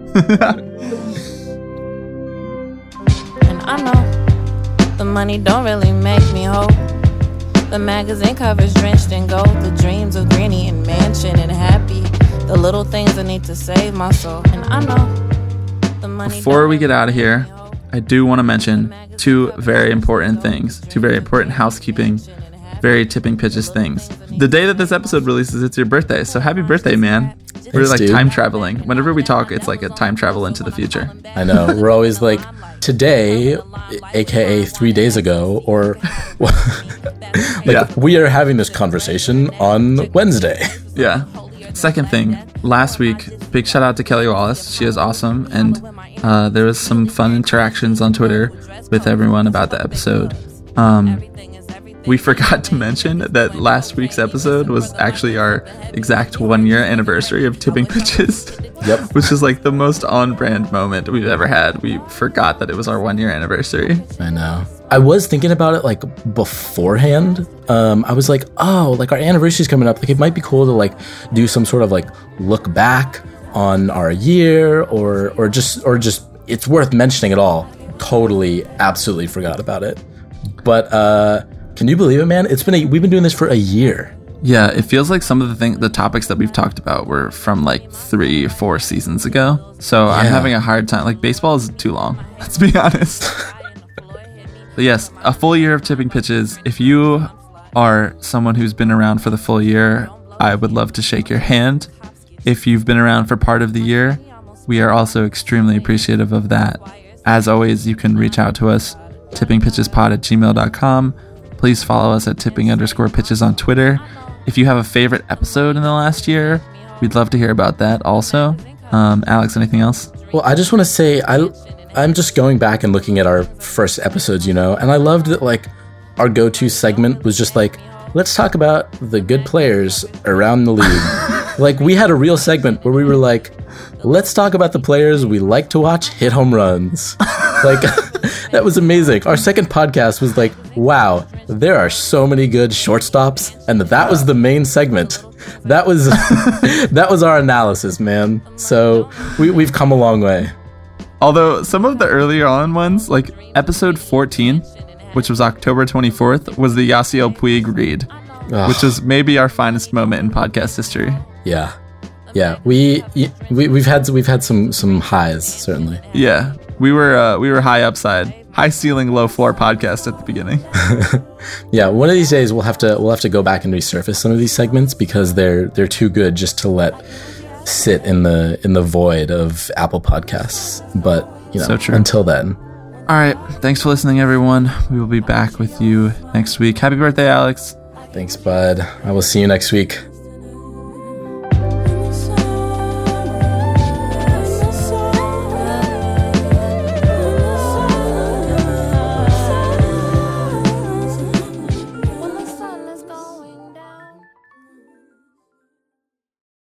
And I know the money don't really make me whole. The magazine covers drenched in gold. The dreams of Granny and Mansion and Happy. The little things I need to save my soul. And I know the money. Before we get out of here, I do want to mention two very important things, two very important housekeeping, very tipping pitches things. The day that this episode releases, it's your birthday. So happy birthday, man. We're like time traveling. Whenever we talk, it's like a time travel into the future. I know. We're always like, today, aka 3 days ago, or we are having this conversation on Wednesday. Yeah. Second thing, last week, big shout out to Kelly Wallace. She is awesome. And there was some fun interactions on Twitter with everyone about the episode. We forgot to mention that last week's episode was actually our exact 1 year anniversary of Tipping Pitches. Yep. Which is like the most on-brand moment we've ever had. We forgot that it was our 1 year anniversary. I know. I was thinking about it like beforehand. I was like, oh, like our anniversary's coming up. Like it might be cool to like do some sort of like look back on our year or just it's worth mentioning at all. Totally, absolutely forgot about it. But can you believe it, man? We've been doing this for a year. Yeah, it feels like some of the topics that we've talked about were from like 3 or 4 seasons ago. So yeah. I'm having a hard time. Like baseball is too long. Let's be honest. But yes, a full year of Tipping Pitches. If you are someone who's been around for the full year, I would love to shake your hand. If you've been around for part of the year, we are also extremely appreciative of that. As always, you can reach out to us, tippingpitchespod@gmail.com. Please follow us at tipping_pitches on Twitter. If you have a favorite episode in the last year, we'd love to hear about that also. Alex, anything else? Well, I just want to say I'm just going back and looking at our first episodes, you know, and I loved that like our go-to segment was just like, let's talk about the good players around the league. Like we had a real segment where we were like, let's talk about the players we like to watch hit home runs. Like that was amazing. Our second podcast was like, wow, there are so many good shortstops, and that was the main segment. That was that was our analysis, man. So we've come a long way. Although some of the earlier on ones, like episode 14, which was October 24th, was the Yasiel Puig read, which was maybe our finest moment in podcast history. Yeah. We've had some highs, certainly. Yeah, we were high upside, high ceiling, low floor podcast at the beginning. Yeah, one of these days we'll have to go back and resurface some of these segments because they're too good just to let sit in the void of Apple Podcasts. But you know, so true. Until then. All right, thanks for listening, everyone. We will be back with you next week. Happy birthday, Alex. Thanks, bud. I will see you next week.